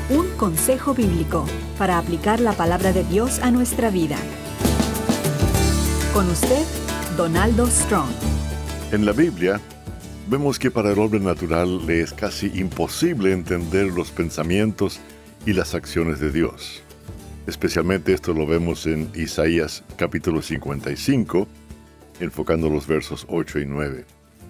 Un consejo bíblico para aplicar la palabra de Dios a nuestra vida. Con usted, Donaldo Strong. En la Biblia, vemos que para el hombre natural le es casi imposible entender los pensamientos y las acciones de Dios. Especialmente esto lo vemos en Isaías capítulo 55, enfocando los versos 8 y 9.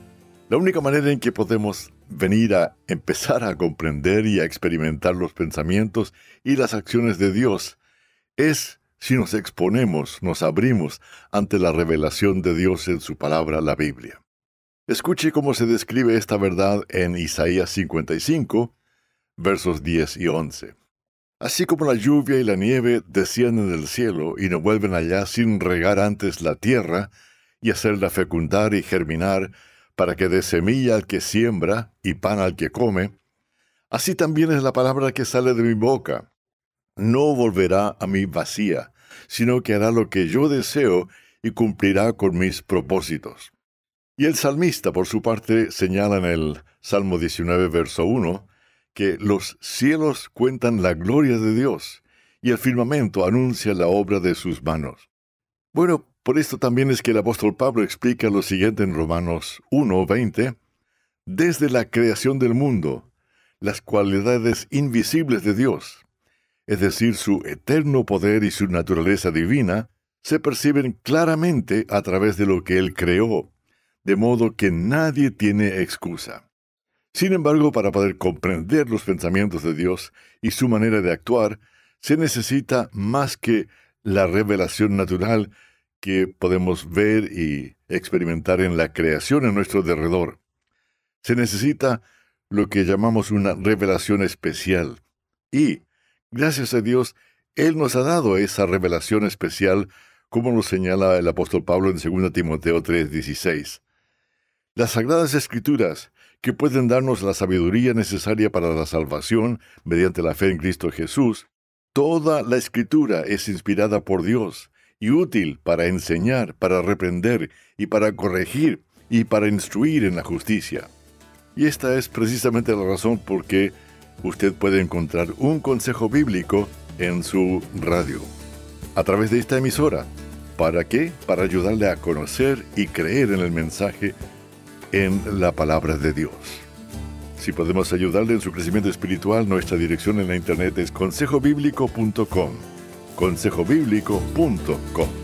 La única manera en que podemos venir a empezar a comprender y a experimentar los pensamientos y las acciones de Dios es si nos exponemos, nos abrimos ante la revelación de Dios en su palabra, la Biblia. Escuche cómo se describe esta verdad en Isaías 55, versos 10 y 11. Así como la lluvia y la nieve descienden del cielo y no vuelven allá sin regar antes la tierra y hacerla fecundar y germinar, para que dé semilla al que siembra y pan al que come, así también es la palabra que sale de mi boca. No volverá a mí vacía, sino que hará lo que yo deseo y cumplirá con mis propósitos. Y el salmista, por su parte, señala en el Salmo 19, verso 1, que los cielos cuentan la gloria de Dios, y el firmamento anuncia la obra de sus manos. Bueno, por esto también es que el apóstol Pablo explica lo siguiente en Romanos 1:20. Desde la creación del mundo, las cualidades invisibles de Dios, es decir, su eterno poder y su naturaleza divina, se perciben claramente a través de lo que Él creó, de modo que nadie tiene excusa. Sin embargo, para poder comprender los pensamientos de Dios y su manera de actuar, se necesita más que la revelación natural que podemos ver y experimentar en la creación en nuestro derredor. Se necesita lo que llamamos una revelación especial. Y, gracias a Dios, Él nos ha dado esa revelación especial, como lo señala el apóstol Pablo en 2 Timoteo 3:16. Las Sagradas Escrituras, que pueden darnos la sabiduría necesaria para la salvación mediante la fe en Cristo Jesús, toda la Escritura es inspirada por Dios y útil para enseñar, para reprender y para corregir y para instruir en la justicia. Y esta es precisamente la razón por qué usted puede encontrar un consejo bíblico en su radio, a través de esta emisora. ¿Para qué? Para ayudarle a conocer y creer en el mensaje, en la palabra de Dios. Si podemos ayudarle en su crecimiento espiritual, nuestra dirección en la internet es consejobiblico.com. consejobiblico.com.